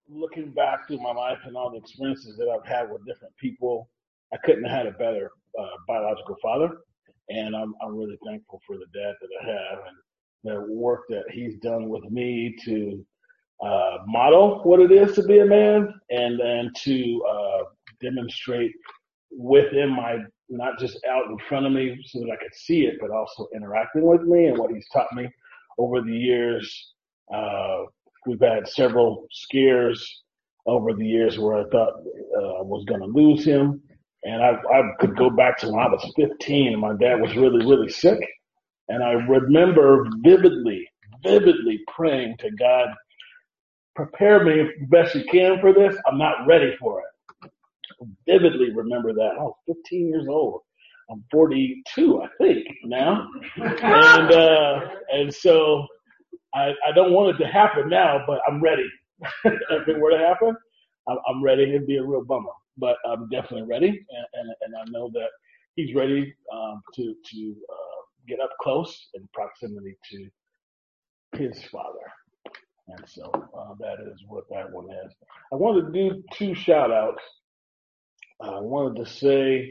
looking back through my life and all the experiences that I've had with different people, I couldn't have had a better biological father, and I'm really thankful for the dad that I have and the work that he's done with me to model what it is to be a man, and to demonstrate within my, not just out in front of me so that I could see it, but also interacting with me and what he's taught me over the years. Uh, we've had several scares over the years where I thought I was going to lose him. And I could go back to when I was 15 and my dad was really, really sick. And I remember vividly praying to God, prepare me best you can for this. I'm not ready for it. Vividly remember that. I was 15 years old. I'm 42, I think, now. And so I don't want it to happen now, but I'm ready. If it were to happen, I'm ready. It'd be a real bummer, but I'm definitely ready. And I know that he's ready to get up close in proximity to his father. And so that is what that one is. I wanted to do two shout outs. I wanted to say,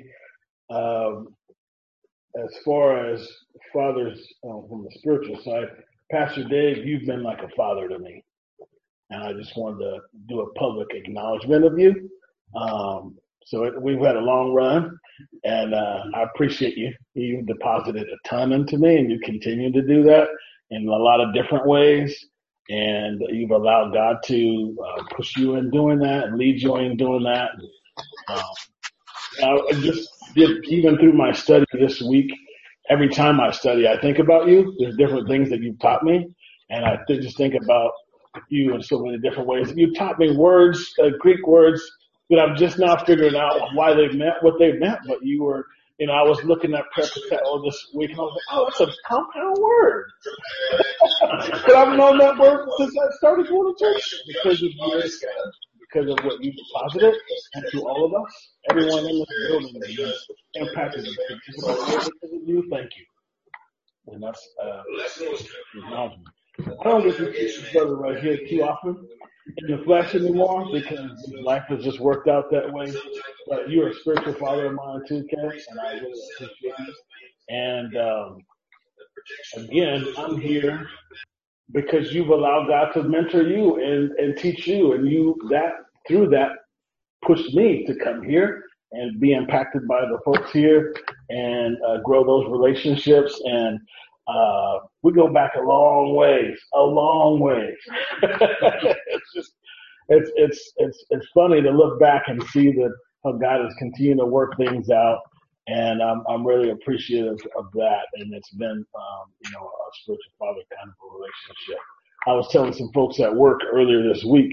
as far as fathers from the spiritual side, Pastor Dave, you've been like a father to me. And I just wanted to do a public acknowledgement of you. We've had a long run, and I appreciate you. You deposited a ton into me, and you continue to do that in a lot of different ways. And you've allowed God to push you in doing that and lead you in doing that. I just did, even through my study this week, every time I study, I think about you. There's different things that you've taught me, and I just think about you in so many different ways. You taught me words, Greek words, that I'm just now figuring out why they meant what they meant. But you were, I was looking at Prepotential this week, and I was like, oh, that's a compound word. But I've known that word since I started going to church because of years, because of what you deposited into all of us. Everyone in this building is impacted because of you. Thank you. And that's acknowledgement. I don't get to see this brother right here too often in the flesh anymore because life has just worked out that way. But you're a spiritual father of mine too, Kev, and I really appreciate you. And again, I'm here because you've allowed God to mentor you and teach you, and through that pushed me to come here and be impacted by the folks here and grow those relationships. And we go back a long ways. It's funny to look back and see how God is continuing to work things out. And I'm really appreciative of that. And it's been, a spiritual father kind of a relationship. I was telling some folks at work earlier this week,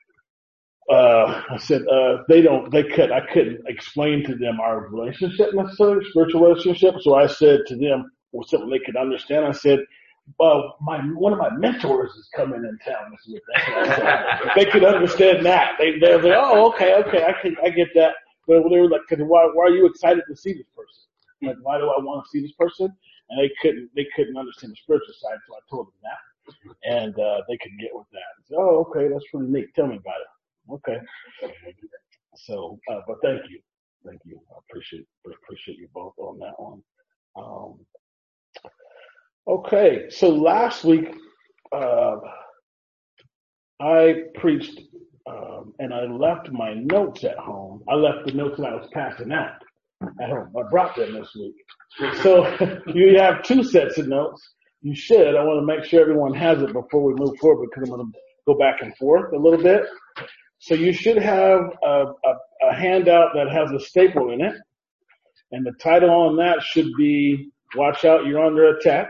I said, I couldn't explain to them our relationship necessarily, spiritual relationship. So I said to them, something they could understand. I said, well, one of my mentors is coming in town this week. They could understand that. They're like, oh, okay, I get that. But they were like, why are you excited to see this person? Like, why do I want to see this person? And they couldn't understand the spiritual side, so I told them that. And they could get with that. So, oh, okay, that's pretty neat. Tell me about it. Okay. So, but thank you. I appreciate you both on that one. Okay, so last week I preached and I left my notes at home. I left the notes that I was passing out at home. I brought them this week. So you have two sets of notes. You should. I want to make sure everyone has it before we move forward because I'm going to go back and forth a little bit. So you should have a handout that has a staple in it. And the title on that should be, Watch Out, You're Under Attack.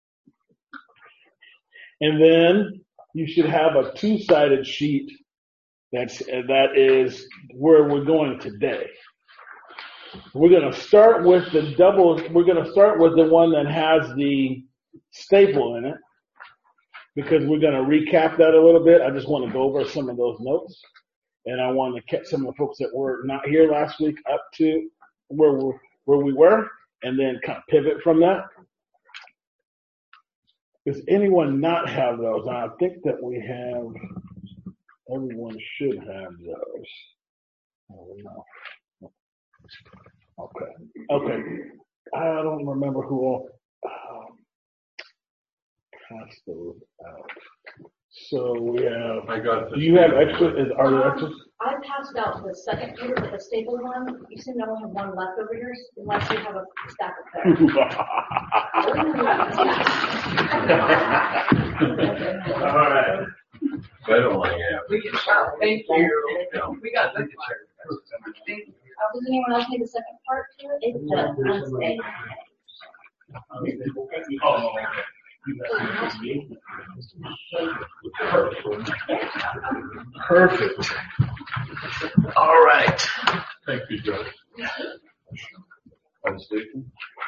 And then you should have a two-sided sheet that is where we're going today. We're going to start with we're going to start with the one that has the staple in it because we're going to recap that a little bit. I just want to go over some of those notes. And I want to catch some of the folks that were not here last week up to where we were and then kind of pivot from that. Does anyone not have those? I think that we have everyone should have those. Oh, no. Okay. I don't remember who all passed those out. So we have. I got. Do you have extras? Are there extras? I passed out the second Peter, the stapled one. You seem to only have one left over here, unless you have a stack of those. All right. I don't like it. We can try. Thank you. We got the Does anyone else need the second part to it? It does. Perfect. All right. Thank you, Joe. I'm speaking.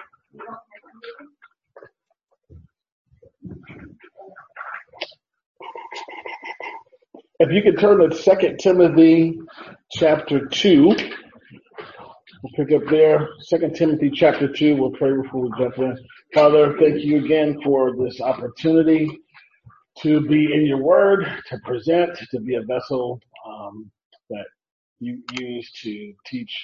If you could turn to 2 Timothy chapter 2. We'll pick up there. 2 Timothy chapter 2. We'll pray before we jump in. Father, thank you again for this opportunity to be in your word, to present, to be a vessel that you use to teach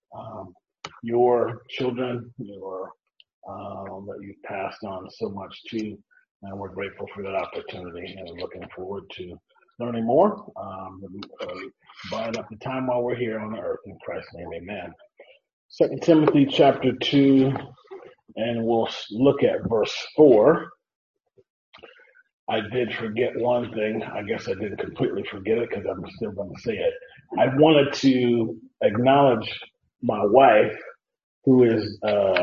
your children, that you've passed on so much to. And we're grateful for that opportunity and we're looking forward to learning more. Buying up the time while we're here on the earth. In Christ's name, amen. 2 Timothy chapter 2, and we'll look at verse 4. I did forget one thing. I guess I didn't completely forget it because I'm still going to say it. I wanted to acknowledge my wife, who is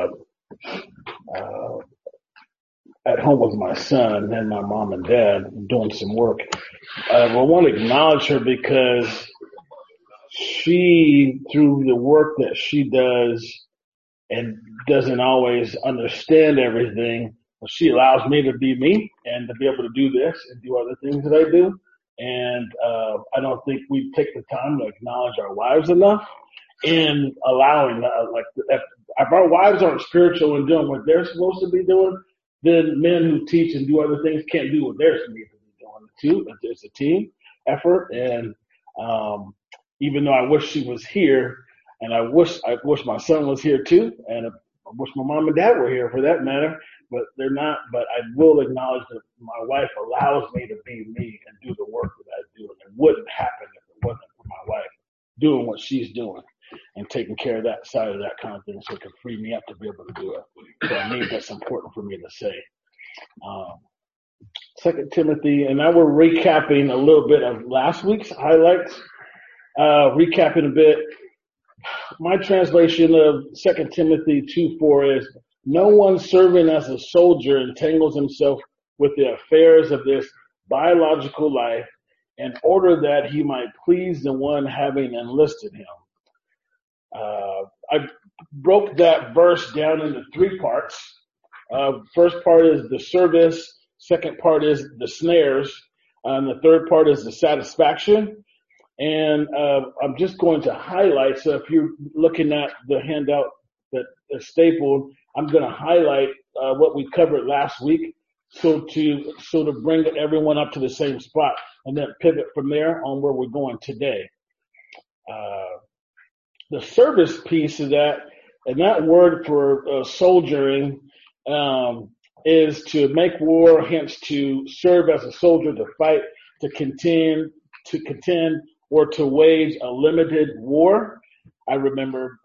at home with my son and my mom and dad doing some work. I want to acknowledge her because she, through the work that she does and doesn't always understand everything, she allows me to be me and to be able to do this and do other things that I do. And I don't think we take the time to acknowledge our wives enough in allowing, if our wives aren't spiritual and doing what they're supposed to be doing, then men who teach and do other things can't do what they're supposed to be doing too. It's a team effort. And even though I wish she was here, and I wish my son was here too, and I wish my mom and dad were here for that matter, but they're not. But I will acknowledge that my wife allows me to be me and do the work that I do. And it wouldn't happen if it wasn't for my wife doing what she's doing and taking care of that side of that kind of thing so it can free me up to be able to do it. So I think that's important for me to say. 2 Timothy, and now we're recapping a little bit of last week's highlights. Recapping a bit. My translation of 2 Timothy 2:4 is, no one serving as a soldier entangles himself with the affairs of this biological life in order that he might please the one having enlisted him. I broke that verse down into 3 parts. First part is the service. Second part is the snares. And the third part is the satisfaction. And I'm just going to highlight. So if you're looking at the handout that is stapled, I'm going to highlight what we covered last week, so to bring everyone up to the same spot, and then pivot from there on where we're going today. The service piece of that, and that word for soldiering is to make war, hence to serve as a soldier, to fight, to contend, or to wage a limited war. I remember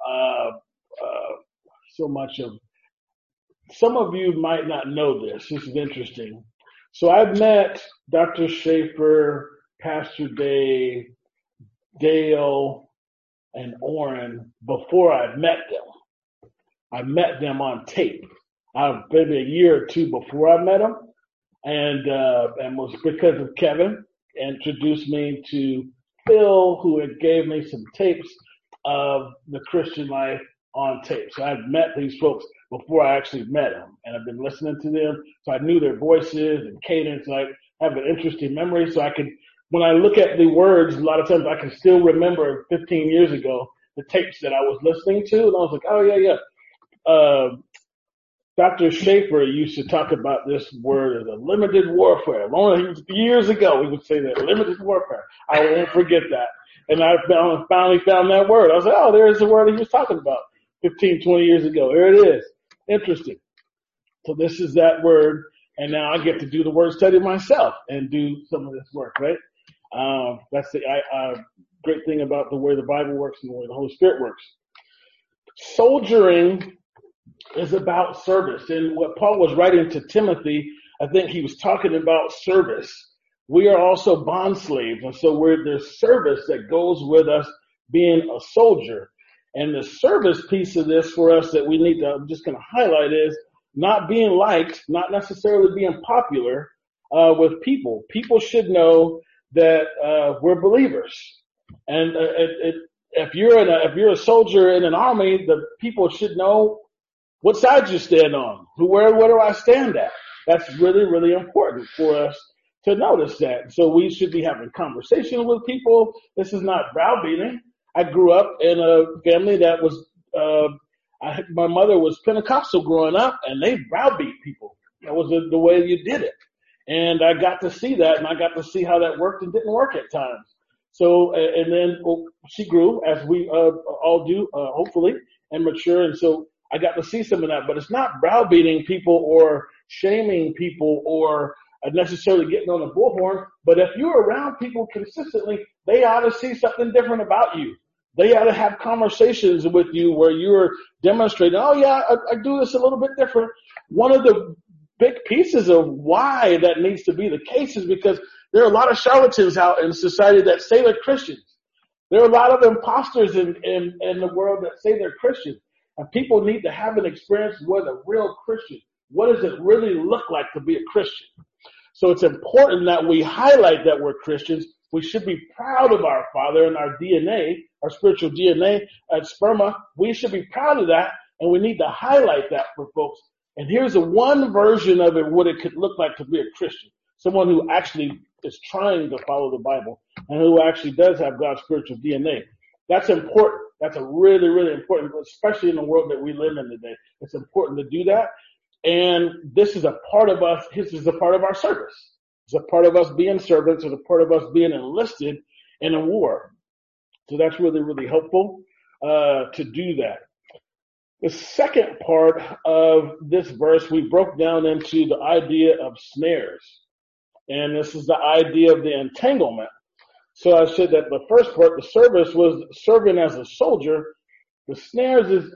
so much of, some of you might not know this. This is interesting. So I've met Dr. Schaefer, Pastor Dave, Dale, and Orrin before I met them. I met them on tape. Maybe a year or 2 before I met them, and was because of Kevin introduced me to Phil, who had gave me some tapes of the Christian life on tape. So I'd met these folks before I actually met them, and I've been listening to them, so I knew their voices and cadence. And I have an interesting memory, so I could, when I look at the words, a lot of times I can still remember 15 years ago the tapes that I was listening to, and I was like, oh yeah. Dr. Schaefer used to talk about this word as a limited warfare. Years ago, he would say that, limited warfare. I won't forget that. And I finally found that word. I was like, oh, there's the word he was talking about 15, 20 years ago. Here it is. Interesting. So this is that word, and now I get to do the word study myself and do some of this work, right? That's the great thing about the way the Bible works and the way the Holy Spirit works. Soldiering is about service. And what Paul was writing to Timothy, I think he was talking about service. We are also bond slaves, and so there's service that goes with us being a soldier. And the service piece of this for us that we need to, I'm just going to highlight, is not being liked, not necessarily being popular with people. People should know that we're believers. And if you're a soldier in an army, the people should know what side you stand on. Where do I stand at? That's really, really important for us to notice that. So we should be having conversations with people. This is not browbeating. I grew up in a family that was, my mother was Pentecostal growing up, and they browbeat people. That was the way you did it. And I got to see that, and I got to see how that worked and didn't work at times. So, and then she grew, as we all do, hopefully, and mature. And so I got to see some of that. But it's not browbeating people or shaming people or necessarily getting on the bullhorn. But if you're around people consistently, they ought to see something different about you. They ought to have conversations with you where you're demonstrating, oh yeah, I do this a little bit different. One of the big pieces of why that needs to be the case is because there are a lot of charlatans out in society that say they're Christians. There are a lot of imposters in the world that say they're Christians. And people need to have an experience with a real Christian. What does it really look like to be a Christian? So it's important that we highlight that we're Christians. We should be proud of our Father and our DNA, our spiritual DNA at Sperma. We should be proud of that, and we need to highlight that for folks. And here's one version of it, what it could look like to be a Christian. Someone who actually is trying to follow the Bible and who actually does have God's spiritual DNA. That's important. That's a really, really important, especially in the world that we live in today. It's important to do that. And this is a part of us. This is a part of our service. It's a part of us being servants. It's a part of us being enlisted in a war. So that's really, really helpful to do that. The second part of this verse, we broke down into the idea of snares. And this is the idea of the entanglement. So I said that the first part, the service, was serving as a soldier. The snares is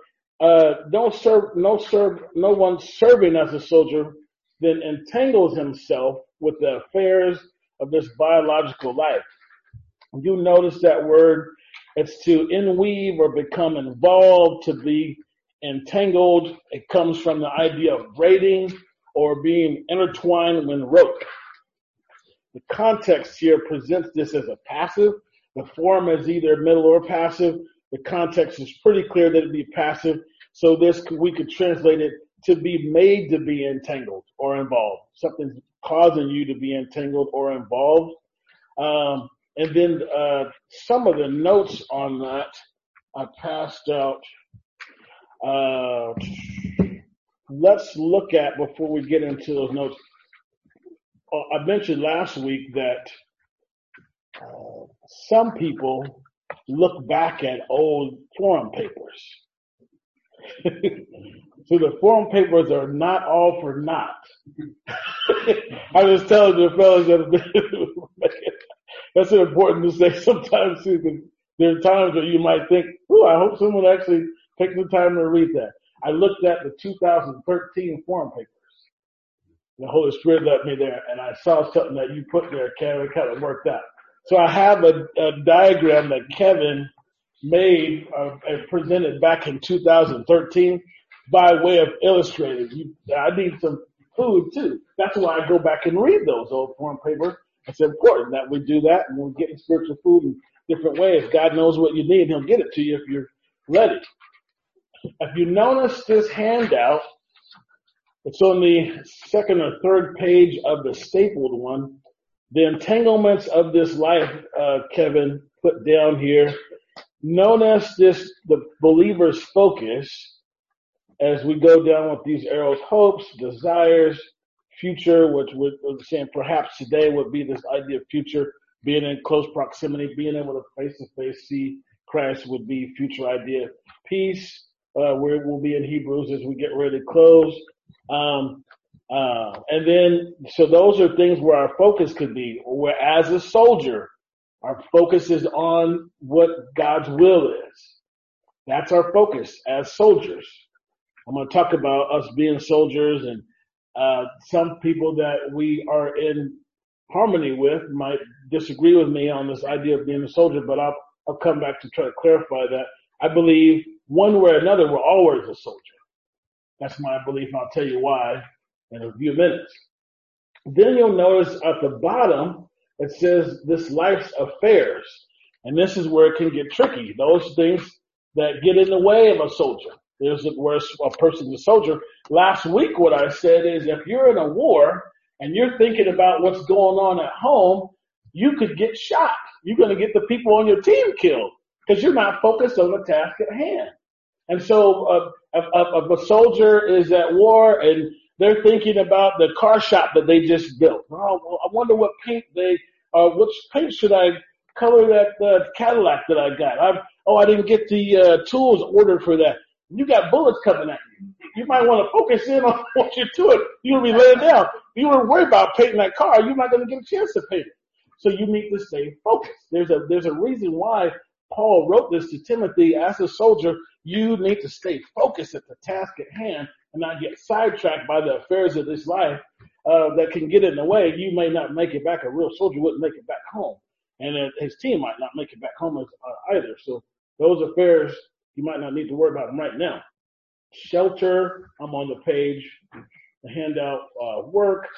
no one serving as a soldier then entangles himself with the affairs of this biological life. You notice that word, it's to inweave or become involved, to be entangled. It comes from the idea of braiding or being intertwined when rope. The context here presents this as a passive. The form is either middle or passive. The context is pretty clear that it'd be passive. So we could translate it to be made to be entangled or involved. Something's causing you to be entangled or involved. And then some of the notes on that I passed out. Let's look at, before we get into those notes, I mentioned last week that some people look back at old forum papers. So the forum papers are not all for naught. I was telling the fellas that that's important to say sometimes too, because there are times where you might think, I hope someone actually takes the time to read that. I looked at the 2013 forum papers. The Holy Spirit led me there, and I saw something that you put there, Kevin, kind of worked out. So I have a diagram that Kevin made and presented back in 2013 by way of illustrating. I need some food too. That's why I go back and read those old forum papers. It's important that we do that, and we're getting spiritual food in different ways. God knows what you need. He'll get it to you if you're ready. If you notice this handout, it's on the second or third page of the stapled one. The entanglements of this life, Kevin put down here. Notice this, the believer's focus as we go down with these arrows, hopes, desires, future, which we're saying perhaps today would be this idea of future, being in close proximity, being able to face-to-face see Christ would be future idea. Peace, where we'll be in Hebrews as we get ready to close. And then, so those are things where our focus could be, where as a soldier, our focus is on what God's will is. That's our focus as soldiers. I'm going to talk about us being soldiers, and some people that we are in harmony with might disagree with me on this idea of being a soldier, but I'll come back to try to clarify that. I believe one way or another we're always a soldier. That's my belief, and I'll tell you why in a few minutes. Then you'll notice at the bottom it says this life's affairs, and this is where it can get tricky. Those things that get in the way of a soldier. There's where a person's a soldier. Last week what I said is if you're in a war and you're thinking about what's going on at home, you could get shot. You're going to get the people on your team killed because you're not focused on the task at hand. And so if a soldier is at war and they're thinking about the car shop that they just built. Oh, well, I wonder what paint which paint should I color that Cadillac that I got? I didn't get the tools ordered for that. You got bullets coming at you. You might want to focus in on what you're doing. You'll be laying down. You were worried about painting that car. You're not going to get a chance to paint it. So you need to stay focused. There's a reason why Paul wrote this to Timothy. As a soldier, you need to stay focused at the task at hand and not get sidetracked by the affairs of this life that can get in the way. You may not make it back. A real soldier wouldn't make it back home. And his team might not make it back home either. So those affairs, you might not need to worry about them right now. Shelter, I'm on the page. The handout, work,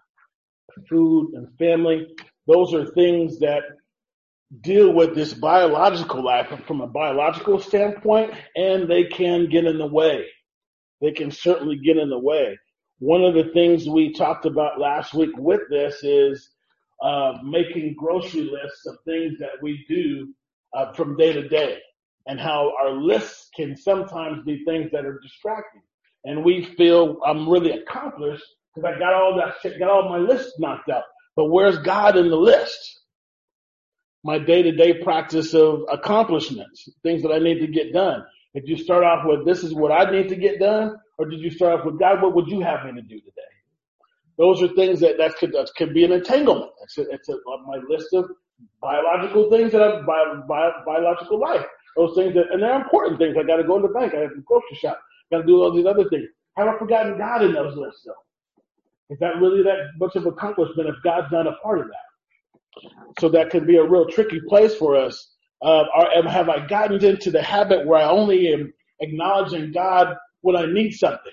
food, and family. Those are things that deal with this biological life from a biological standpoint, and they can get in the way. They can certainly get in the way. One of the things we talked about last week with this is making grocery lists of things that we do from day to day, and how our lists can sometimes be things that are distracting. And we feel I'm really accomplished because I got all that shit, got all my lists knocked out. But where's God in the list? My day-to-day practice of accomplishments, things that I need to get done. Did you start off with, this is what I need to get done? Or did you start off with, God, what would you have me to do today? Those are things that could be an entanglement. It's my list of biological things that have biological life. Those things and they're important things. I got to go to the bank. I have to grocery shop. Got to do all these other things. Have I forgotten God in those lists though? Is that really that much of accomplishment if God's not a part of that? So that could be a real tricky place for us. Have I gotten into the habit where I only am acknowledging God when I need something?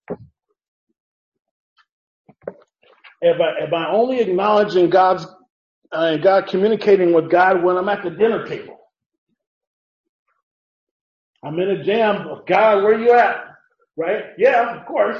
Am I only acknowledging God communicating with God when I'm at the dinner table? I'm in a jam. God, where you at? Right? Yeah, of course.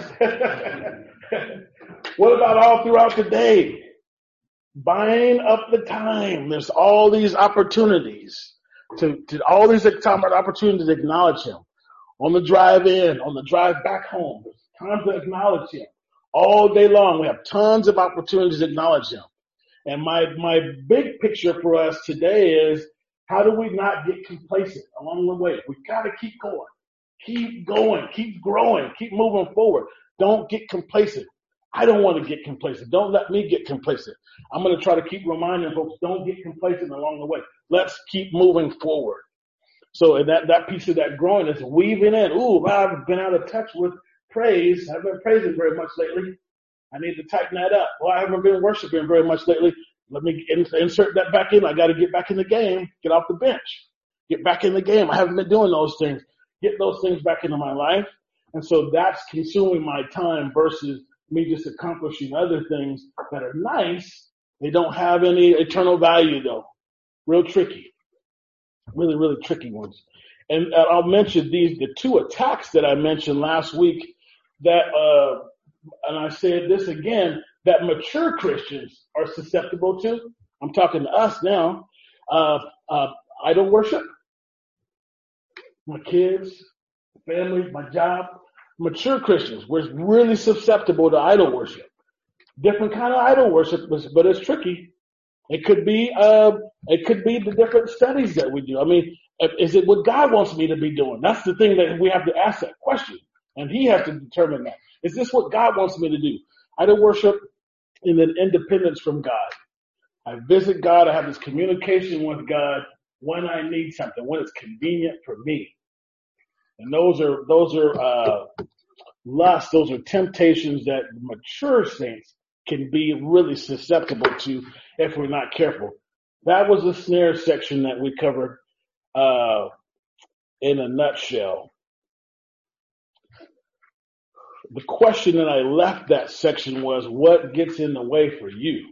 What about all throughout the day? Buying up the time. There's all these opportunities opportunities to acknowledge Him. On the drive in, on the drive back home. There's time to acknowledge Him. All day long, we have tons of opportunities to acknowledge Him. And my big picture for us today is, how do we not get complacent along the way? We got to keep going, keep growing, keep moving forward. Don't get complacent. I don't want to get complacent. Don't let me get complacent. I'm going to try to keep reminding folks, don't get complacent along the way. Let's keep moving forward. So that piece of that growing is weaving in. Ooh, I've been out of touch with praise. I haven't been praising very much lately. I need to tighten that up. Well, I haven't been worshiping very much lately. Let me insert that back in. I got to get back in the game, get off the bench, get back in the game. I haven't been doing those things. Get those things back into my life. And so that's consuming my time versus me just accomplishing other things that are nice. They don't have any eternal value though. Real tricky. Really, really tricky ones. And I'll mention the two attacks that I mentioned last week that, and I said this again, that mature Christians are susceptible to. I'm talking to us now. Idol worship. My kids, family, my job. Mature Christians, we're really susceptible to idol worship. Different kind of idol worship, but it's tricky. It could be the different studies that we do. I mean, is it what God wants me to be doing? That's the thing that we have to ask that question. And he has to determine that. Is this what God wants me to do? Idol worship is an independence from God. I visit God. I have this communication with God when I need something, when it's convenient for me. And those are lusts. Those are temptations that mature saints can be really susceptible to if we're not careful. That was the snare section that we covered in a nutshell. The question that I left that section was, what gets in the way for you?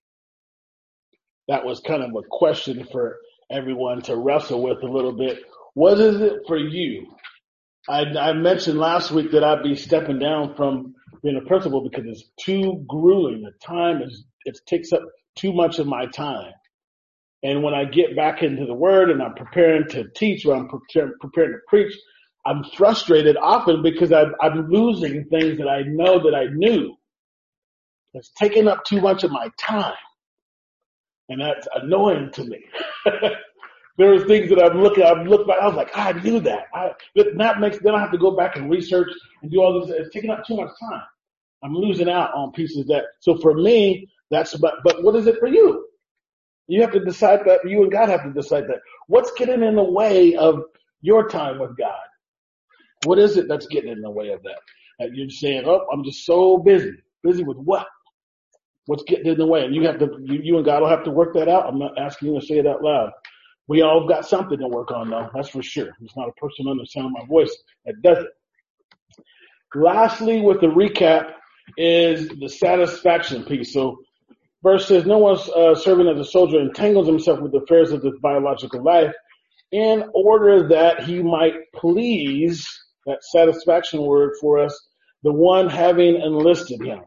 That was kind of a question for everyone to wrestle with a little bit. What is it for you? I mentioned last week that I'd be stepping down from being a principal because it's too grueling. It takes up too much of my time. And when I get back into the Word and I'm preparing to teach or I'm preparing to preach, I'm frustrated often because I'm losing things that I know that I knew. It's taking up too much of my time. And that's annoying to me. There are things that I've looked back, I was like, I knew that. Then I have to go back and research and do all this. It's taking up too much time. I'm losing out on pieces so for me, but what is it for you? You have to decide that. You and God have to decide that. What's getting in the way of your time with God? What is it that's getting in the way of that? And you're saying, I'm just so busy. Busy with what? What's getting in the way? And you and God will have to work that out. I'm not asking you to say it out loud. We all got something to work on, though. That's for sure. There's not a person under the sound of my voice that does it. Lastly, with the recap is the satisfaction piece. So, verse says, no one's serving as a soldier entangles himself with the affairs of this biological life in order that he might please, that satisfaction word for us, the one having enlisted him.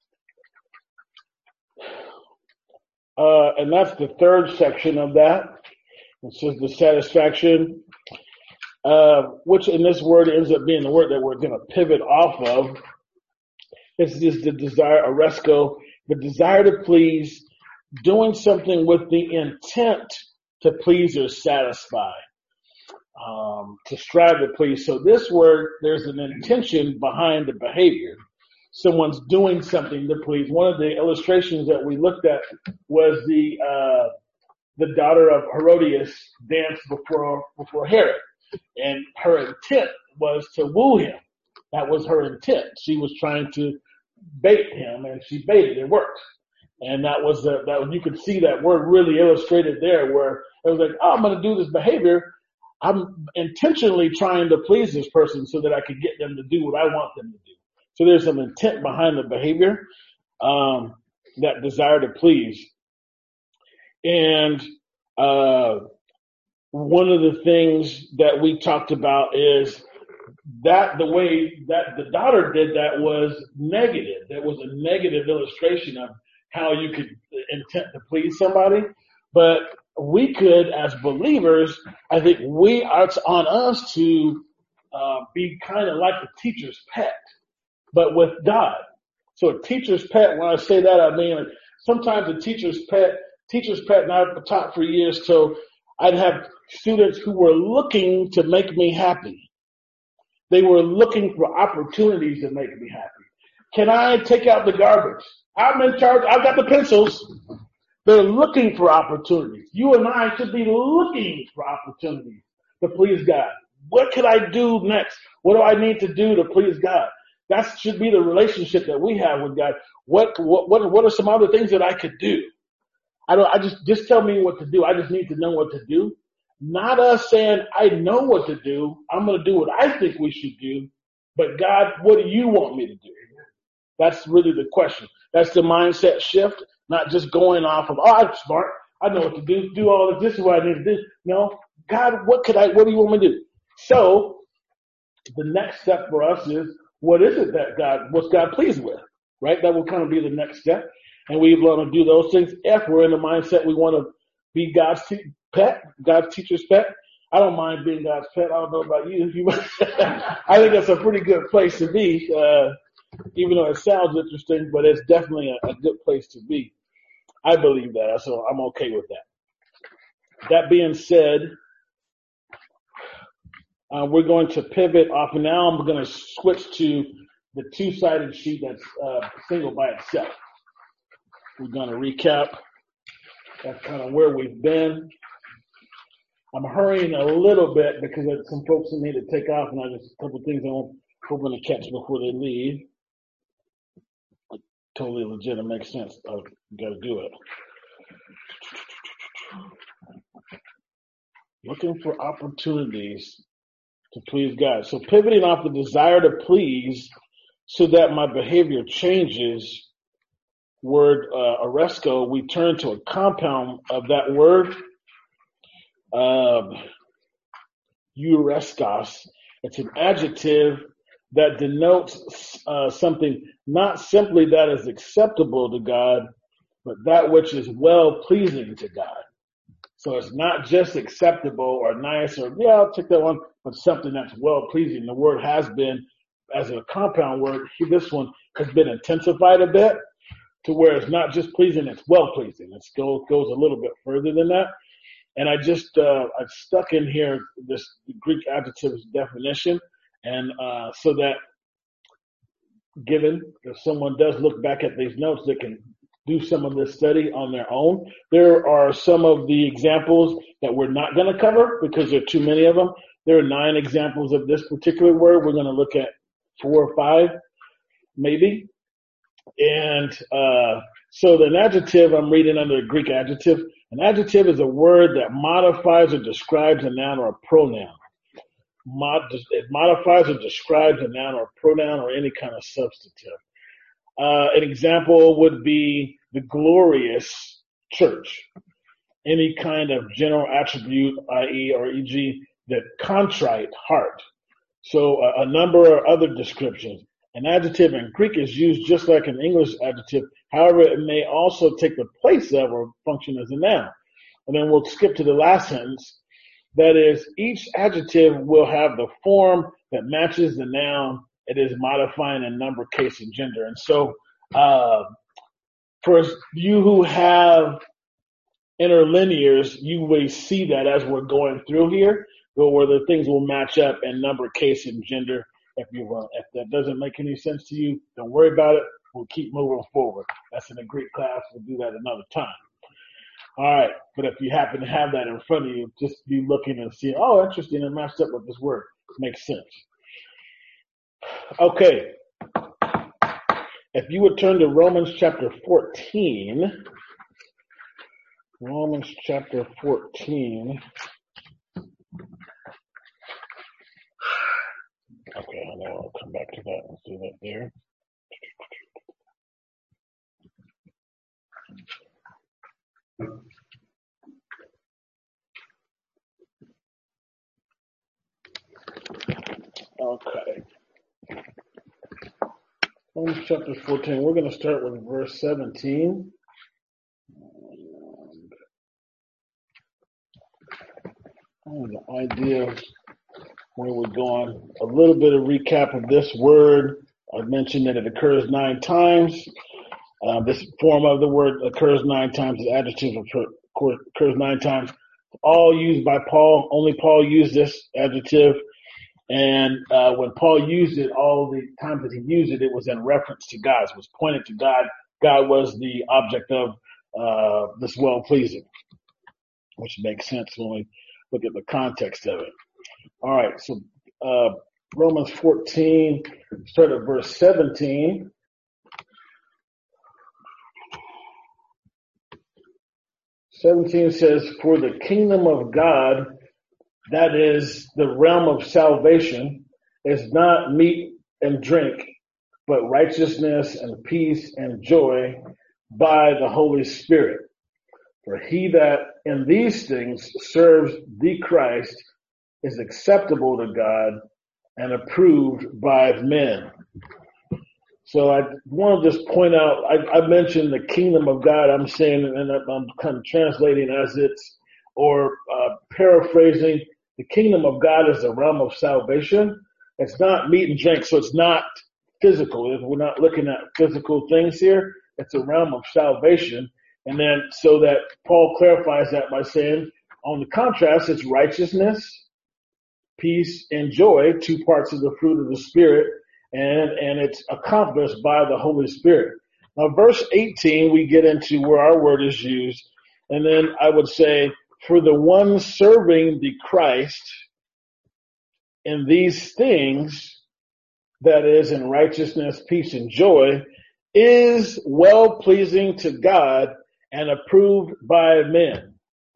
And that's the third section of that. It says the satisfaction, which in this word ends up being the word that we're going to pivot off of. It's just the desire, oresco, the desire to please, doing something with the intent to please or satisfy, to strive to please. So this word, there's an intention behind the behavior. Someone's doing something to please. One of the illustrations that we looked at was the daughter of Herodias danced before Herod, and her intent was to woo him. That was her intent. She was trying to bait him, and she baited. It worked, and that you could see that word really illustrated there, where it was like, I'm going to do this behavior. I'm intentionally trying to please this person so that I could get them to do what I want them to do. So there's some intent behind the behavior, that desire to please. And one of the things that we talked about is that the way that the daughter did that was negative. There was a negative illustration of how you could intent to please somebody. But we could, as believers, I think it's on us to be kind of like the teacher's pet, but with God. So a teacher's pet, when I say that, I mean, sometimes a teacher's pet, and I've taught for years, so I'd have students who were looking to make me happy. They were looking for opportunities to make me happy. Can I take out the garbage? I'm in charge. I've got the pencils. They're looking for opportunities. You and I should be looking for opportunities to please God. What can I do next? What do I need to do to please God? That should be the relationship that we have with God. What are some other things that I could do? Just tell me what to do. I just need to know what to do. Not us saying, I know what to do. I'm going to do what I think we should do. But God, what do you want me to do? That's really the question. That's the mindset shift, not just going off of, I'm smart. I know what to do all of this. This is what I need to do. No, God, what do you want me to do? So the next step for us is, what is it what's God pleased with? Right? That will kind of be the next step. And we want to do those things if we're in the mindset we want to be God's pet, God's teacher's pet. I don't mind being God's pet. I don't know about you. I think that's a pretty good place to be, even though it sounds interesting, but it's definitely a good place to be. I believe that, so I'm okay with that. That being said, we're going to pivot off, and now I'm going to switch to the two-sided sheet that's single by itself. We're going to recap. That's kind of where we've been. I'm hurrying a little bit because there's some folks that need to take off, and I just a couple of things I'm hoping to catch before they leave. Totally legit. It makes sense. I've got to do it. Looking for opportunities to please God. So pivoting off the desire to please so that my behavior changes, word oresco, we turn to a compound of that word, eureskos. It's an adjective that denotes something not simply that is acceptable to God, but that which is well-pleasing to God. So it's not just acceptable or nice or, yeah, I'll take that one, but something that's well-pleasing. The word has been, as a compound word, this one has been intensified a bit to where it's not just pleasing, it's well-pleasing. It goes a little bit further than that. And I just, I've stuck in here this Greek adjective's definition. And so that given if someone does look back at these notes, they can do some of this study on their own. There are some of the examples that we're not going to cover because there are too many of them. There are 9 examples of this particular word. We're going to look at 4 or 5, maybe. And so an adjective, I'm reading under a Greek adjective. An adjective is a word that modifies or describes a noun or a pronoun. It modifies or describes a noun or a pronoun or any kind of substantive. An example would be the glorious church. Any kind of general attribute, i.e. or e.g., the contrite heart. So a number of other descriptions. An adjective in Greek is used just like an English adjective. However, it may also take the place of or function as a noun. And then we'll skip to the last sentence. That is, each adjective will have the form that matches the noun it is modifying in number, case, and gender. And so, for you who have interlinears, you will see that as we're going through here, where the things will match up in number, case, and gender. If that doesn't make any sense to you, don't worry about it. We'll keep moving forward. That's in a Greek class. We'll do that another time. All right. But if you happen to have that in front of you, just be looking and see, oh, interesting. It matched up with this word. Makes sense. Okay. If you would turn to Romans chapter 14. Romans chapter 14. Okay, I know I'll come back to that and see that there. Okay. Romans chapter 14. We're going to start with verse 17. The idea of where we're going. A little bit of recap of this word. I mentioned that it occurs 9 times. This form of the word occurs 9 times. The adjective occurs 9 times. All used by Paul. Only Paul used this adjective. And when Paul used it, all the times that he used it, it was in reference to God. It was pointed to God. God was the object of this well-pleasing, which makes sense when we look at the context of it. All right, so Romans 14, start at verse 17. Says, for the kingdom of God, that is the realm of salvation, is not meat and drink, but righteousness and peace and joy by the Holy Spirit. For he that in these things serves the Christ is acceptable to God and approved by men. So I want to just point out, I mentioned the kingdom of God. I'm saying, and I'm kind of translating as it's, or paraphrasing, The kingdom of God is the realm of salvation. It's not meat and drink, so it's not physical. We're not looking at physical things here. It's a realm of salvation. And then so that Paul clarifies that by saying, on the contrast, it's righteousness, peace, and joy, two parts of the fruit of the Spirit, and it's accomplished by the Holy Spirit. Now, verse 18, we get into where our word is used. And then I would say, for the one serving the Christ in these things, that is in righteousness, peace, and joy, is well-pleasing to God and approved by men.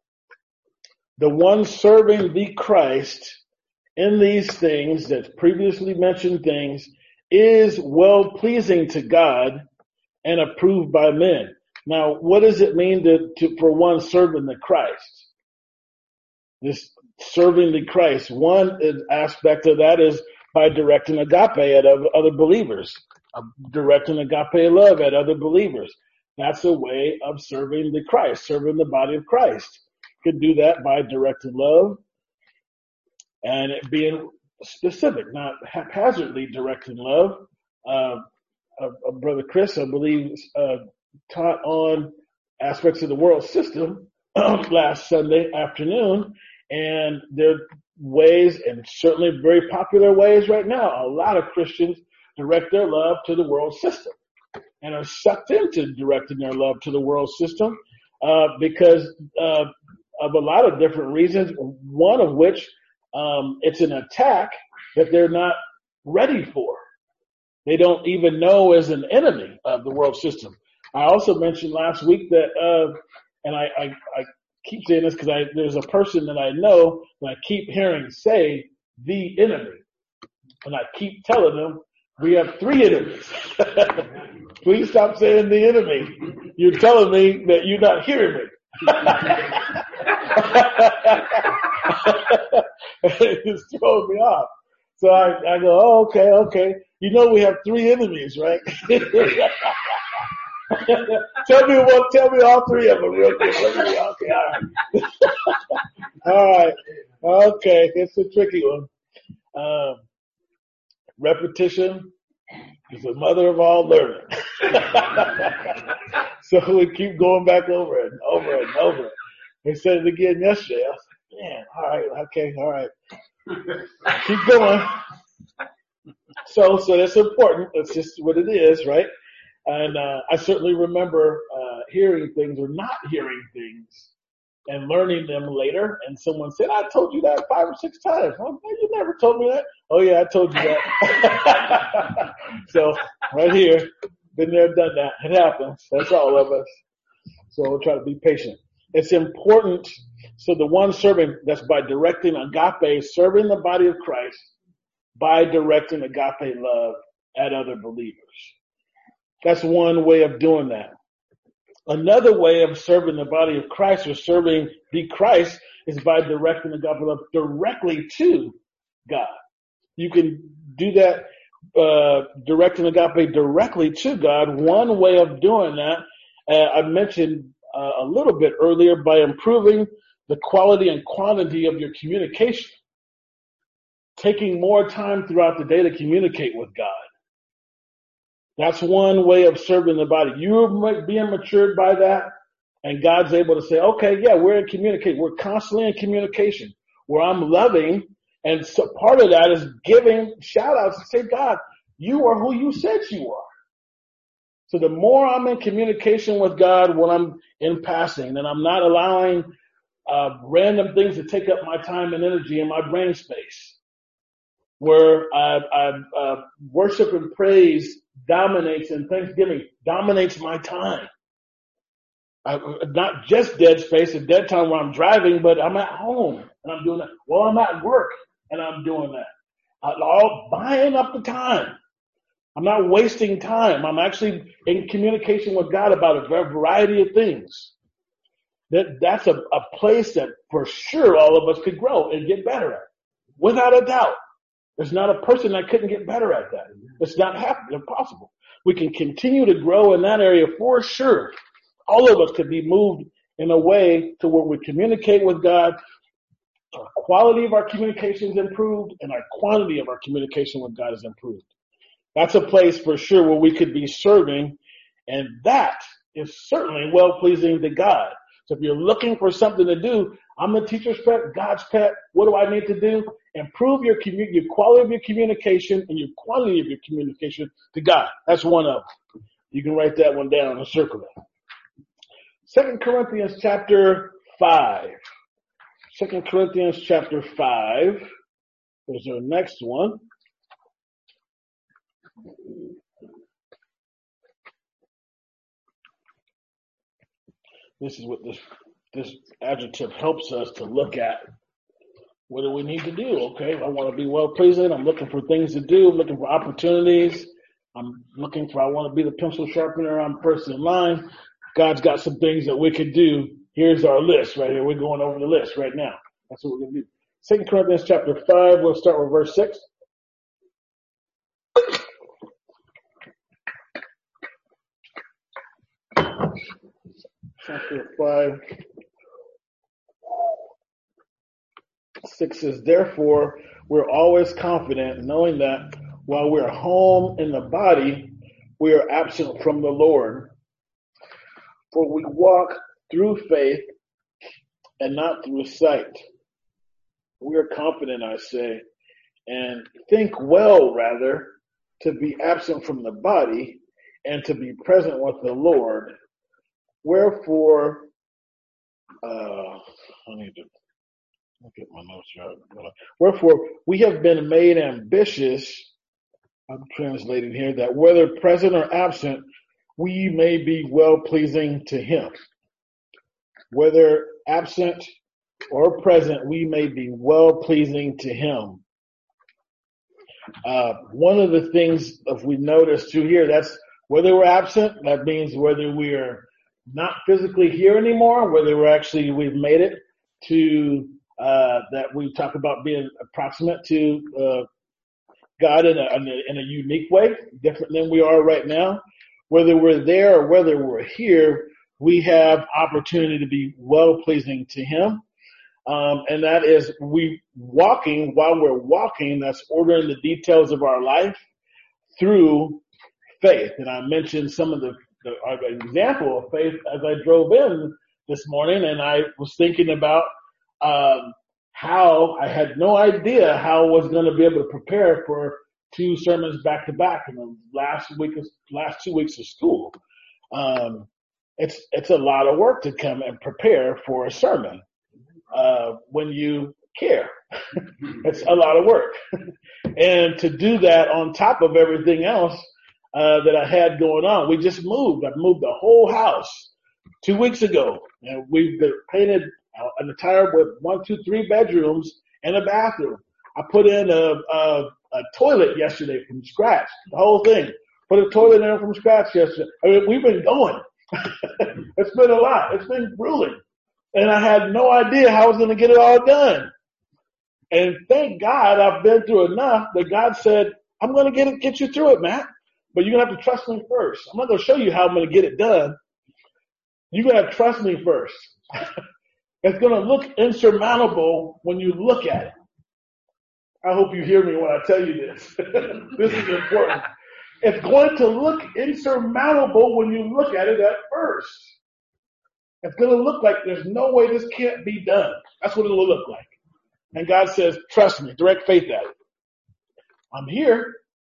The one serving the Christ in these things, that's previously mentioned things, is well-pleasing to God and approved by men. Now, what does it mean for one serving the Christ? This serving the Christ, one aspect of that is by directing agape at other believers, directing agape love at other believers. That's a way of serving the Christ, serving the body of Christ. You could do that by directed love and it being specific, not haphazardly directing love. Brother Chris, I believe, taught on aspects of the world system last Sunday afternoon, and there are ways, and certainly very popular ways right now, a lot of Christians direct their love to the world system and are sucked into directing their love to the world system because of a lot of different reasons, one of which it's an attack that they're not ready for. They don't even know as an enemy of the world system. I also mentioned last week that, and I keep saying this because there's a person that I know that I keep hearing say the enemy. And I keep telling them we have three enemies. Please stop saying the enemy. You're telling me that you're not hearing me. It's throwing me off. So I go, oh, okay. You know we have three enemies, right? Tell me all three of them real quick. Okay, all right. Okay, it's a tricky one. Repetition is the mother of all learning. So we keep going back over it and over and over it. They said it again yesterday. I was like, man, all right, okay, all right. Keep going. So that's important. That's just what it is, right? And I certainly remember hearing things or not hearing things and learning them later. And someone said, I told you that 5 or 6 times. Oh, no, you never told me that. Oh, yeah, I told you that. So right here, been there, done that. It happens. That's all of us. So we'll try to be patient. It's important. So the one serving, that's by directing agape, serving the body of Christ, by directing agape love at other believers. That's one way of doing that. Another way of serving the body of Christ or serving the Christ is by directing agape love directly to God. You can do that, directing agape directly to God. One way of doing that, I mentioned a little bit earlier, by improving the quality and quantity of your communication. Taking more time throughout the day to communicate with God. That's one way of serving the body. You're being matured by that, and God's able to say, okay, yeah, we're in communication. We're constantly in communication where I'm loving, and so part of that is giving shout outs to say, God, you are who you said you are. So the more I'm in communication with God when I'm in passing, then I'm not allowing random things to take up my time and energy in my brain space. Where worship and praise dominates, and thanksgiving dominates my time. Not just dead space, a dead time where I'm driving, but I'm at home and I'm doing that. Well, I'm at work and I'm doing that. All buying up the time. I'm not wasting time. I'm actually in communication with God about a variety of things. That's a place that for sure all of us could grow and get better at, without a doubt. There's not a person that couldn't get better at that. It's not impossible. We can continue to grow in that area for sure. All of us could be moved in a way to where we communicate with God our quality of our communication is improved and our quantity of our communication with God is improved. That's a place for sure where we could be serving, and that is certainly well-pleasing to God. So if you're looking for something to do, I'm the teacher's pet, God's pet. What do I need to do? Improve your quality of your communication and your quantity of your communication to God. That's one of them. You can write that one down and circle it. 2 Corinthians chapter 5. 2 Corinthians chapter 5 is our next one. This is what this adjective helps us to look at. What do we need to do? Okay, I want to be well-pleasing. I'm looking for things to do. I'm looking for opportunities. I want to be the pencil sharpener. I'm first in line. God's got some things that we could do. Here's our list right here. We're going over the list right now. That's what we're going to do. 2 Corinthians chapter 5, we'll start with verse 6. Chapter 5, 6 says, therefore, we're always confident, knowing that while we're home in the body, we are absent from the Lord. For we walk through faith and not through sight. We are confident, I say, and think well, rather, to be absent from the body and to be present with the Lord. Wherefore, I need to look at my notes here. Wherefore, we have been made ambitious, I'm translating here, that whether present or absent, we may be well-pleasing to him. Whether absent or present, we may be well-pleasing to him. One of the things, if we notice too here, that's whether we're absent, that means whether we're not physically here anymore, whether we've made it to, that we talk about being approximate to, God in a unique way, different than we are right now. Whether we're there or whether we're here, we have opportunity to be well-pleasing to him. And that is while we're walking, that's ordering the details of our life through faith. And I mentioned some of the example of faith as I drove in this morning, and I was thinking about how I had no idea how I was going to be able to prepare for 2 sermons back to back in the last 2 weeks of school. It's a lot of work to come and prepare for a sermon when you care. It's a lot of work. And to do that on top of everything else that I had going on. We just moved. I moved the whole house 2 weeks ago, and we've been painted an entire with 1, 2, 3 bedrooms and a bathroom. I put in a toilet yesterday from scratch, the whole thing. Put a toilet in from scratch yesterday. I mean, we've been going. It's been a lot. It's been grueling. And I had no idea how I was going to get it all done. And thank God I've been through enough that God said, I'm going to get you through it, Matt. But you're going to have to trust me first. I'm not going to show you how I'm going to get it done. You're going to have to trust me first. It's going to look insurmountable when you look at it. I hope you hear me when I tell you this. This is important. It's going to look insurmountable when you look at it at first. It's going to look like there's no way this can't be done. That's what it'll look like. And God says, trust me, direct faith at it. I'm here.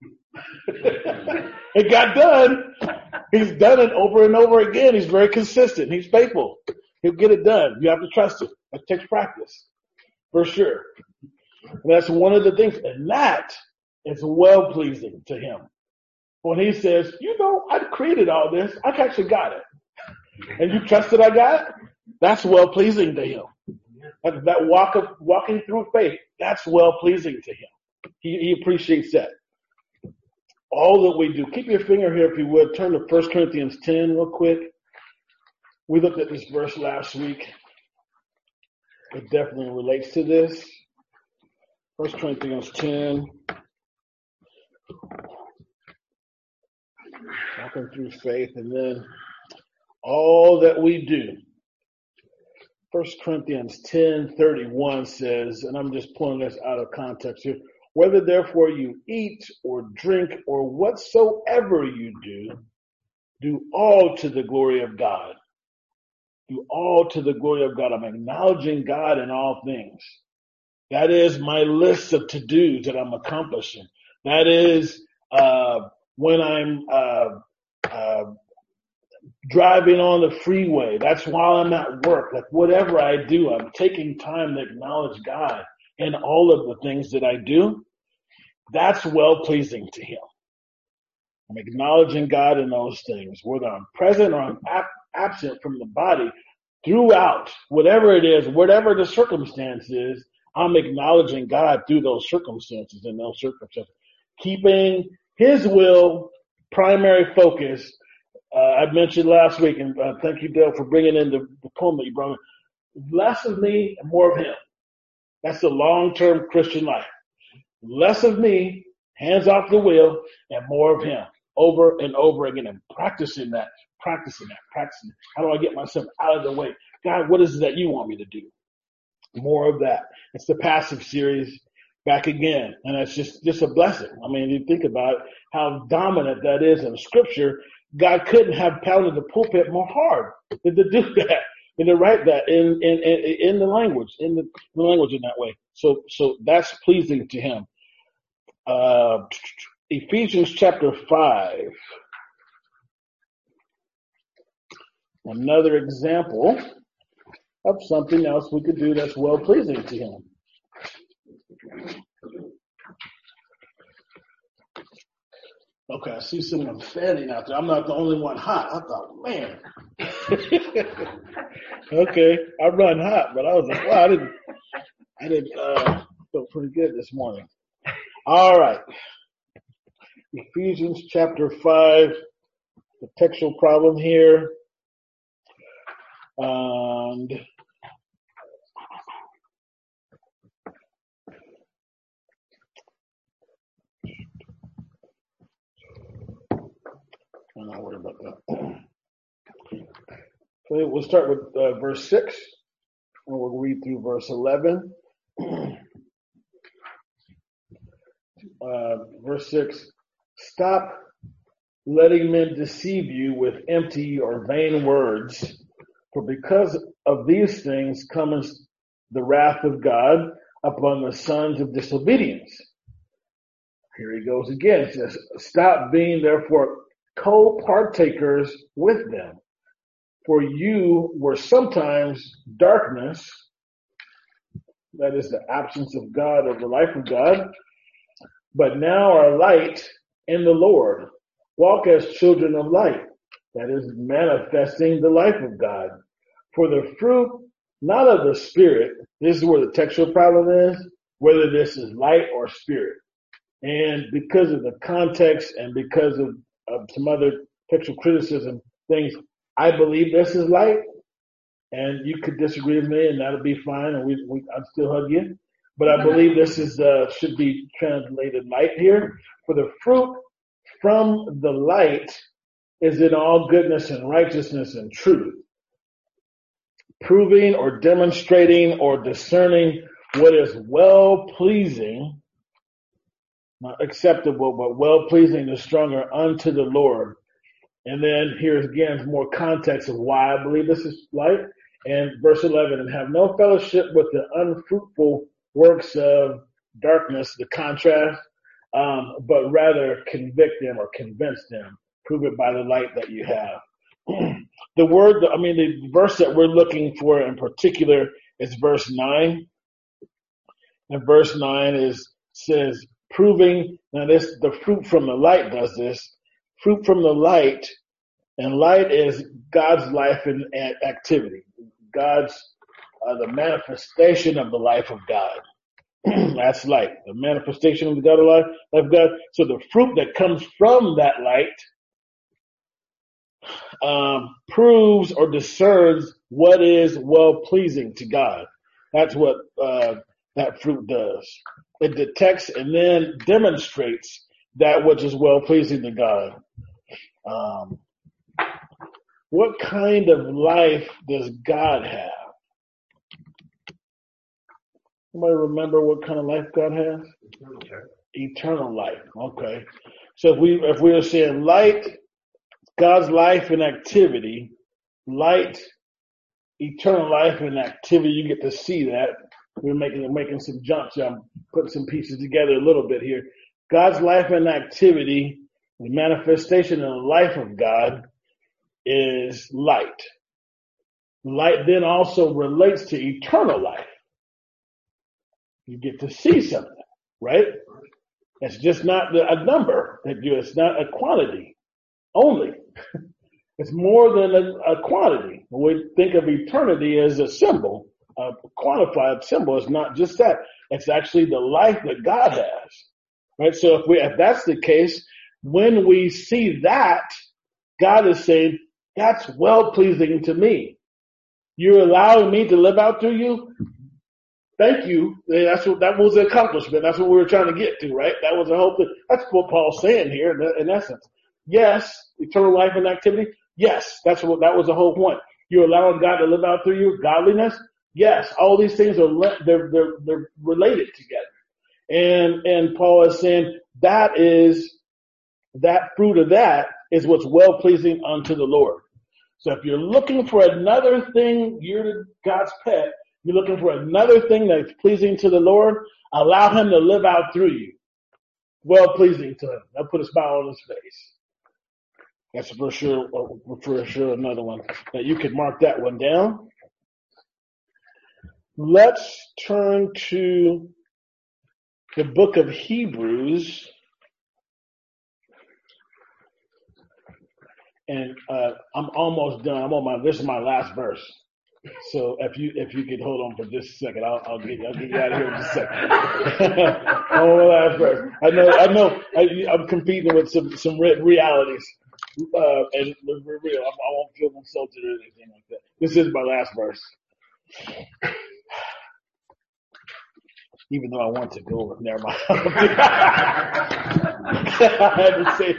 It got done. He's done it over and over again. He's very consistent. He's faithful. He'll get it done. You have to trust him. It takes practice, for sure. And that's one of the things. And that is well-pleasing to him. When he says, I created all this. I actually got it. And you trust that I got it? That's well-pleasing to him. That walking through faith, that's well-pleasing to him. He appreciates that. All that we do. Keep your finger here, if you would. Turn to 1 Corinthians 10 real quick. We looked at this verse last week. It definitely relates to this. 1 Corinthians 10. Walking through faith, and then all that we do 1 Corinthians 10:31 says, and I'm just pulling this out of context here, whether therefore you eat or drink or whatsoever you do all to the glory of God. Do all to the glory of God. I'm acknowledging God in all things. That is my list of to-dos that I'm accomplishing. That is when I'm driving on the freeway. That's while I'm at work. Like whatever I do, I'm taking time to acknowledge God in all of the things that I do. That's well-pleasing to Him. I'm acknowledging God in those things, whether I'm present or I'm absent from the body. Throughout, whatever it is, whatever the circumstance is, I'm acknowledging God through those circumstances and those circumstances. Keeping His will primary focus. I mentioned last week, and thank you, Dale, for bringing in the poem that you brought in. Less of me and more of Him. That's the long-term Christian life. Less of me, hands off the wheel, and more of Him. Over and over again, and practicing that. How do I get myself out of the way? God, what is it that you want me to do? More of that. It's the passive series back again. And it's just a blessing. I mean, you think about how dominant that is in Scripture. God couldn't have pounded the pulpit more hard than to do that and to write that in the language, in the language in that way. So that's pleasing to Him. Ephesians chapter 5. Another example of something else we could do that's well-pleasing to Him. Okay, I see someone fanning out there. I'm not the only one hot. I thought, man. Okay, I run hot, but I was like, wow, I didn't feel pretty good this morning. All right. Ephesians chapter 5, the textual problem here. And I'm not worried about that. So we'll start with verse 6, and we'll read through verse 11. Verse 6, stop letting men deceive you with empty or vain words, for because of these things cometh the wrath of God upon the sons of disobedience. Here he goes again. He says, stop being therefore co-partakers with them. For you were sometimes darkness, that is the absence of God, of the life of God, but now are light in the Lord. Walk as children of light, that is manifesting the life of God. For the fruit, not of the Spirit, this is where the textual problem is, whether this is light or spirit. And because of the context and because of some other textual criticism things, I believe this is light, and you could disagree with me, and that'll be fine, and I'd still hug you. But I believe this is should be translated light here. For the fruit from the light is in all goodness and righteousness and truth, proving or demonstrating or discerning what is well-pleasing, not acceptable, but well-pleasing is stronger unto the Lord. And then here's again more context of why I believe this is light. And verse 11, and have no fellowship with the unfruitful works of darkness, the contrast, but rather convict them or convince them. Prove it by the light that you have. The verse that we're looking for in particular is verse 9. And verse 9 says, proving, now the fruit from the light does this, fruit from the light, and light is God's life and activity. God's, the manifestation of the life of God. That's light. The manifestation of the God of life of God. So the fruit that comes from that light proves or discerns what is well-pleasing to God. That's what that fruit does. It detects and then demonstrates that which is well-pleasing to God. What kind of life does God have? Somebody remember what kind of life God has? Eternal life. Okay. So if we are saying light, God's life and activity, light, eternal life and activity, you get to see that. We're making some jumps. I'm putting some pieces together a little bit here. God's life and activity, the manifestation of the life of God is light. Light then also relates to eternal life. You get to see something, right? It's just not a number. It's not a quantity only. It's more than a quantity. When we think of eternity as a symbol, a quantified symbol, it's not just that. It's actually the life that God has, right? So if that's the case, when we see that, God is saying, that's well pleasing to me. You're allowing me to live out through you. Thank you. That was the accomplishment. That's what we were trying to get to, right? That was the whole thing. That's what Paul's saying here in essence. Yes, eternal life and activity. Yes, that was the whole point. You're allowing God to live out through you. Godliness. Yes, all these things they're related together. And Paul is saying that fruit of that is what's well pleasing unto the Lord. So if you're looking for another thing, you're God's pet. You're looking for another thing that's pleasing to the Lord, allow him to live out through you. Well pleasing to him. That'll put a smile on his face. That's for sure another one. Now you can mark that one down. Let's turn to the book of Hebrews. And I'm almost done. This is my last verse. So if you could hold on for just a second, I'll get you out of here in just a second. Last verse. I know. I'm competing with some realities, and we're real. I won't feel insulted or anything like that. This is my last verse. Even though I want to go, never mind. I had to say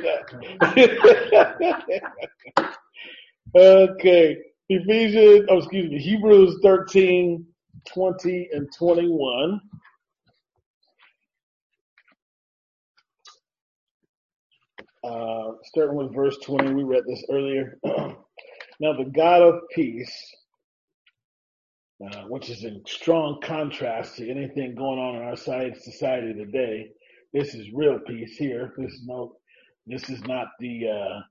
that. Okay. Hebrews 13, 20 and 21. Starting with verse 20, we read this earlier. Now the God of peace, which is in strong contrast to anything going on in our society today. This is real peace here. This is not the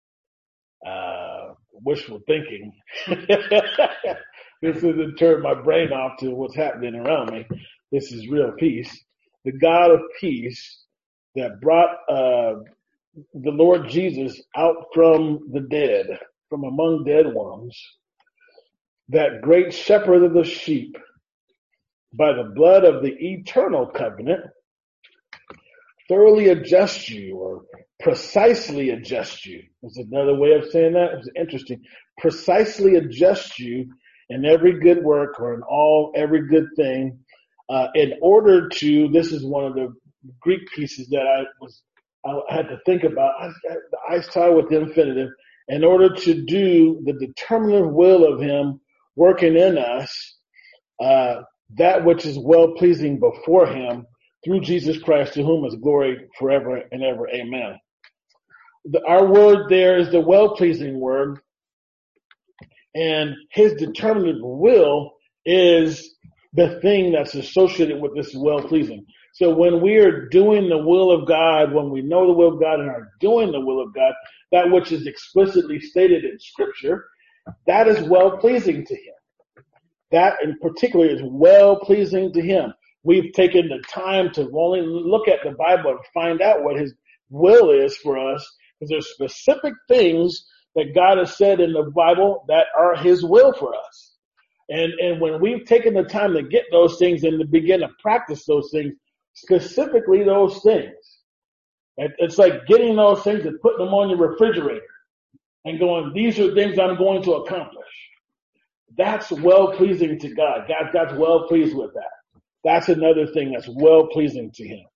wishful thinking. This isn't turn my brain off to what's happening around me. This is real peace. The God of peace that brought the Lord Jesus out from the dead, from among dead ones, that great shepherd of the sheep, by the blood of the eternal covenant, thoroughly adjust you, or precisely adjust you. That's another way of saying that. It's interesting. Precisely adjust you in every good work, or in every good thing, in order to, this is one of the Greek pieces that I had to think about. I start with the infinitive. In order to do the determinative will of him working in us, that which is well pleasing before him, through Jesus Christ, to whom is glory forever and ever. Amen. Our word there is the well-pleasing word, and his determinative will is the thing that's associated with this well-pleasing. So when we are doing the will of God, when we know the will of God and are doing the will of God, that which is explicitly stated in Scripture, that is well-pleasing to him. That in particular is well-pleasing to him. We've taken the time to only look at the Bible and find out what his will is for us, because there's specific things that God has said in the Bible that are his will for us. And when we've taken the time to get those things and to begin to practice those things, specifically those things, it's like getting those things and putting them on your refrigerator and going, these are things I'm going to accomplish. That's well-pleasing to God. God's well-pleased with that. That's another thing that's well-pleasing to him.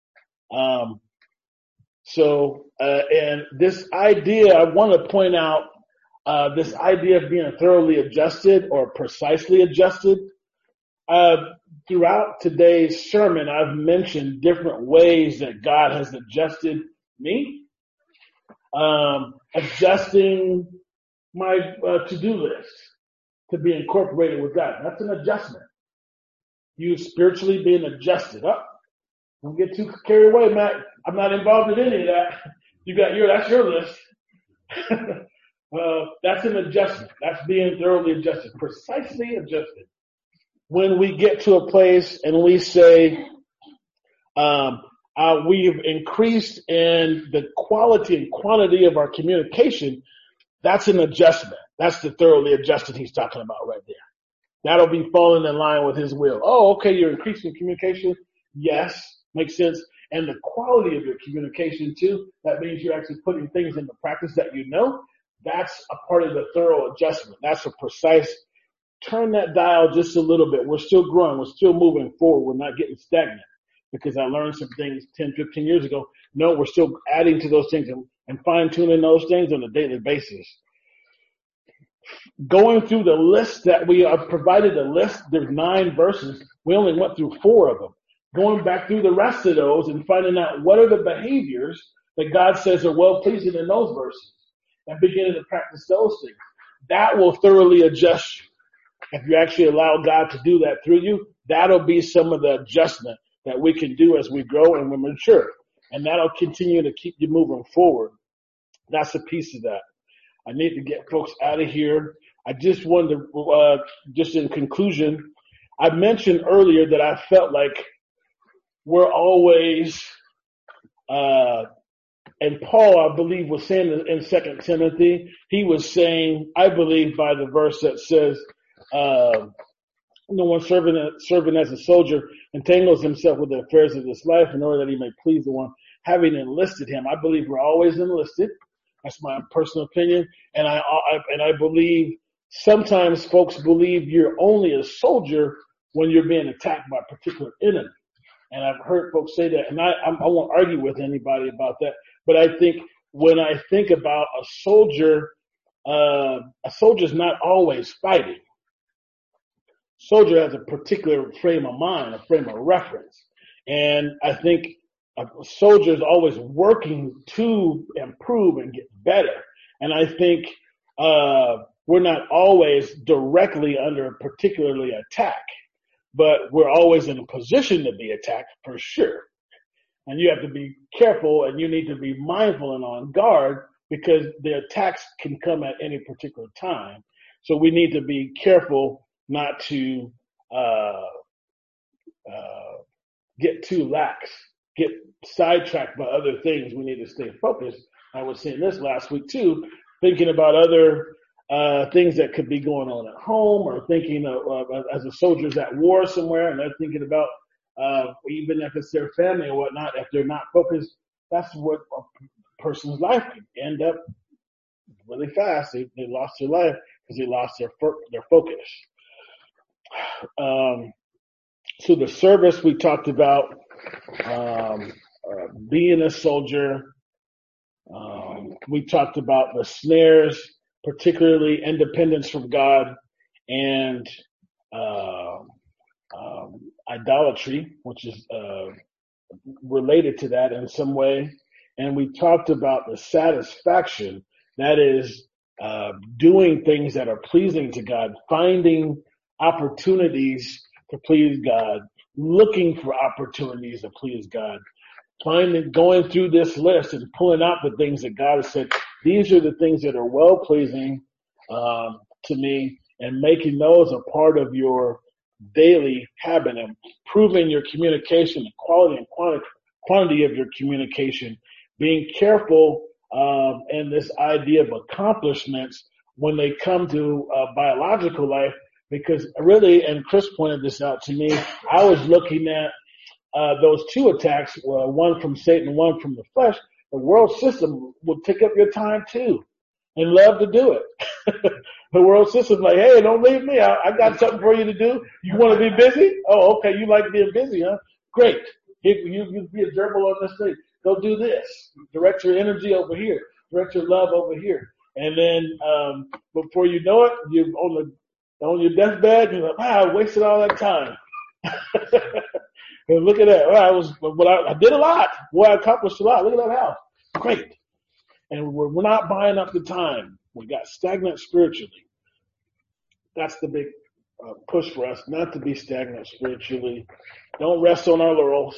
And this idea, I want to point out, this idea of being thoroughly adjusted or precisely adjusted. throughout today's sermon, I've mentioned different ways that God has adjusted me, adjusting my to-do list to be incorporated with God. That's an adjustment. You spiritually being adjusted up. Don't get too carried away, Matt. I'm not involved in any of that. That's your list. That's an adjustment. That's being thoroughly adjusted, precisely adjusted. When we get to a place and we say, we've increased in the quality and quantity of our communication, that's an adjustment. That's the thoroughly adjusted he's talking about right there. That'll be falling in line with his will. Oh, okay, you're increasing communication. Yes, makes sense. And the quality of your communication too. That means you're actually putting things into practice that you know. That's a part of the thorough adjustment. That's a precise, turn that dial just a little bit. We're still growing. We're still moving forward. We're not getting stagnant because I learned some things 10, 15 years ago. No, we're still adding to those things and fine tuning those things on a daily basis. Going through the list that we have provided a list, there's 9 verses. We only went through 4 of them. Going back through the rest of those and finding out what are the behaviors that God says are well pleasing in those verses and beginning to practice those things. That will thoroughly adjust you. If you actually allow God to do that through you, that'll be some of the adjustment that we can do as we grow and we mature. And that'll continue to keep you moving forward. That's a piece of that. I need to get folks out of here. I just wanted to, just in conclusion, I mentioned earlier that I felt like we're always, and Paul, I believe, was saying in 2 Timothy, he was saying, I believe by the verse that says, no one serving as a soldier entangles himself with the affairs of this life in order that he may please the one having enlisted him. I believe we're always enlisted. That's my personal opinion. And I believe sometimes folks believe you're only a soldier when you're being attacked by a particular enemy. And I've heard folks say that, and I won't argue with anybody about that. But I think when I think about a soldier's not always fighting. Soldier has a particular frame of mind, a frame of reference. And I think a soldier is always working to improve and get better. And I think we're not always directly under particularly attack, but we're always in a position to be attacked for sure. And you have to be careful and you need to be mindful and on guard because the attacks can come at any particular time. So we need to be careful not to get too lax, get sidetracked by other things. We need to stay focused. I was saying this last week too, thinking about other things that could be going on at home or thinking of as a soldier's at war somewhere and they're thinking about even if it's their family or whatnot, if they're not focused, that's what a person's life can end up really fast. They lost their life because they lost their focus. So the service we talked about, being a soldier. We talked about the snares, particularly independence from God and idolatry, which is related to that in some way. And we talked about the satisfaction, that is doing things that are pleasing to God, finding opportunities to please God, looking for opportunities to please God, going through this list and pulling out the things that God has said, these are the things that are well pleasing to me, and making those a part of your daily habit and improving your communication, the quality and quantity of your communication, being careful in this idea of accomplishments when they come to biological life, because really, and Chris pointed this out to me, I was looking at those 2 attacks, one from Satan, one from the flesh. The world system will take up your time too and love to do it. The world system like, hey, don't leave me. I got something for you to do. You want to be busy? Oh, okay. You like being busy, huh? Great. You be a gerbil on this thing. Go do this. Direct your energy over here. Direct your love over here. And then, before you know it, you're on your deathbed. You're like, wow, I wasted all that time. And look at that. Well, I did a lot. Boy, I accomplished a lot. Look at that house. Great. And we're not buying up the time. We got stagnant spiritually. That's the big push for us, not to be stagnant spiritually. Don't rest on our laurels.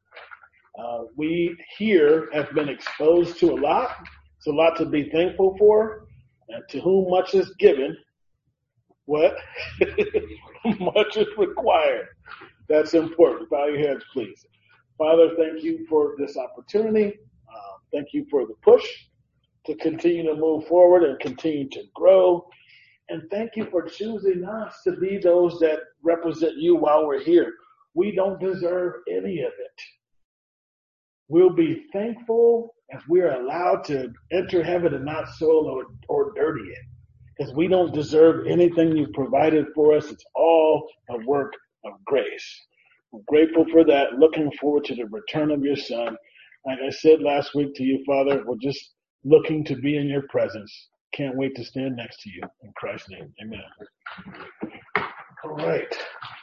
We here have been exposed to a lot. It's a lot to be thankful for. And to whom much is given, what? Much is required. That's important. Bow your heads, please. Father, thank you for this opportunity. Thank you for the push to continue to move forward and continue to grow. And thank you for choosing us to be those that represent you while we're here. We don't deserve any of it. We'll be thankful if we're allowed to enter heaven and not soil or dirty it. Because we don't deserve anything you've provided for us. It's all a work of grace. I'm grateful for that. Looking forward to the return of your Son. Like I said last week to you, Father, we're just looking to be in your presence. Can't wait to stand next to you. In Christ's name, amen. All right.